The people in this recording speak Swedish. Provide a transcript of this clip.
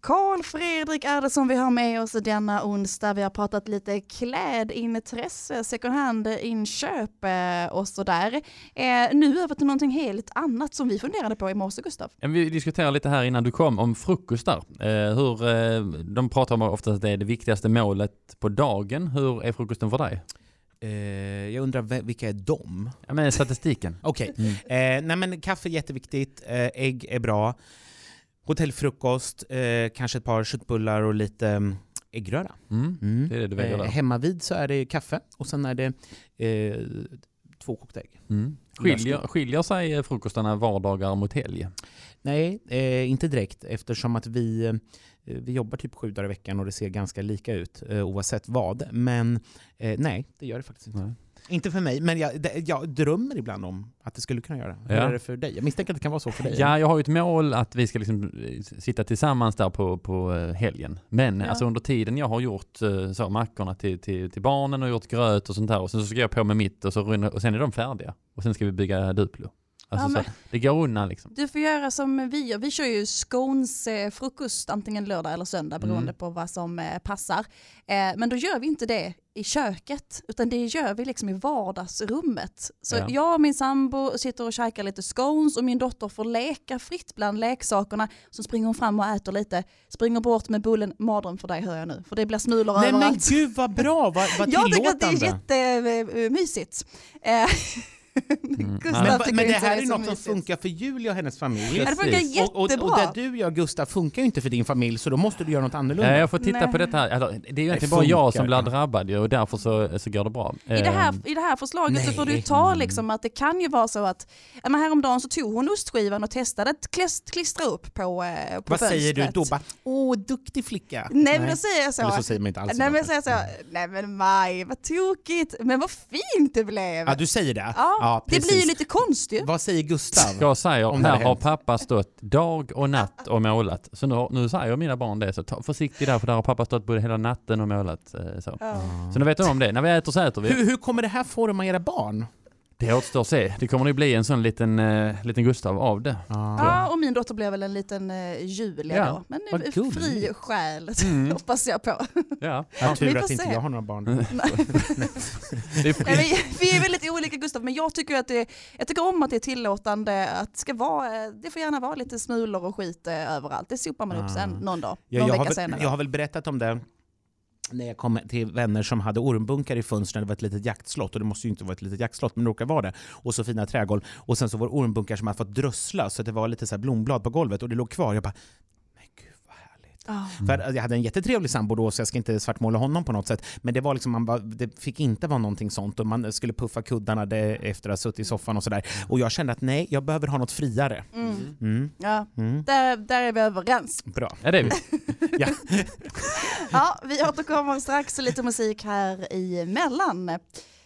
Carl Fredrik är det som vi har med oss denna onsdag. Vi har pratat lite klädintresse, second hand-inköp och sådär. Nu över till någonting helt annat som vi funderade på i morse, Gustav. Vi diskuterade lite här innan du kom om frukostar. De pratar om ofta att det är det viktigaste målet på dagen. Hur är frukosten för dig? Jag undrar vilka är de? Ja, men statistiken. Okej. Nej, men kaffe är jätteviktigt. Ägg är bra. Hotellfrukost, kanske ett par köttbullar och lite äggröra. Det är det du väljer där. Hemma vid så är det kaffe och sen är det 2 kokta ägg. Skiljer sig frukostarna vardagar mot helg? Nej, inte direkt, eftersom att vi jobbar typ 7 dagar i veckan och det ser ganska lika ut oavsett vad. Men nej, det gör det faktiskt inte. Nej. Inte för mig, men jag drömmer ibland om att det skulle kunna göra. Hur är det för dig? Jag misstänker att det kan vara så för dig. Ja, jag har ju ett mål att vi ska liksom sitta tillsammans där på helgen. Men alltså under tiden jag har gjort så mackorna till barnen och gjort gröt och sånt där. Och sen så ska jag på med mitt och sen är de färdiga. Och sen ska vi bygga Duplo. Alltså så, det går undan liksom. Du får göra som vi gör. Vi kör ju Scones frukost antingen lördag eller söndag beroende på vad som passar. Men då gör vi inte det i köket utan det gör vi liksom i vardagsrummet. Så jag och min sambo sitter och käkar lite scones och min dotter får leka fritt bland leksakerna. Så springer hon fram och äter lite. Springer bort med bullen. Mardröm för dig hör jag nu. För det blir smulor överallt. Nej men gud vad bra, vad tillåtande. Jag tycker att det är jättemysigt. Men det här är något som funkar för Julia och hennes familj. Ja, det funkar jättebra. Och det du gör, Gustav, funkar ju inte för din familj, så då måste du göra något annorlunda. Jag får titta på detta här. Alltså, det är ju egentligen bara jag som blir drabbad och därför så går det bra. I det här förslaget så får du ta liksom att det kan ju vara så att häromdagen så tog hon ostskivan och testade att klistra upp på vad fönstret. Säger du då? Duktig flicka. Nej, men då säger jag så. Eller så säger man inte alls. Nej, men jag säger så. Nej, men Maj, vad tokigt. Men vad fint det blev. Ja, du säger det. Ja, det blir ju lite konstigt. Vad säger Gustav? Jag säger, här har pappa stått dag och natt och målat. Så nu säger mina barn det. Så ta försiktigt där, för där har pappa stått både hela natten och målat. Så nu vet de om det. När vi äter så äter vi. Hur kommer det här forma era barn? Det återstår att se. Det kommer nog bli en sån liten Gustav av det. Ja, och min dotter blev väl en liten Julia då. Men fri själ hoppas jag på. Ja, tur att inte jag har några barn. Vi är väldigt olika, Gustav, men jag tycker om att det är tillåtande att det får gärna vara lite smulor och skit överallt. Det sopar man upp sen någon dag, någon vecka senare. Jag har väl berättat om det när jag kom till vänner som hade ormbunkar i fönstren. Det var ett litet jaktslott, och det måste ju inte vara ett litet jaktslott, men det råkar vara det. Och så fina trägolv. Och sen så var ormbunkar som hade fått drössla, så det var lite så här blomblad på golvet, och det låg kvar. Jag bara, men gud vad härligt. För jag hade en jättetrevlig sambo då, så jag ska inte svartmåla honom på något sätt. Men det var liksom, det fick inte vara någonting sånt, och man skulle puffa kuddarna efter att ha suttit i soffan och sådär. Och jag kände att nej, jag behöver ha något friare. Där är vi överens. Bra. Ja, det är vi. Ja, vi återkommer strax, lite musik här emellan.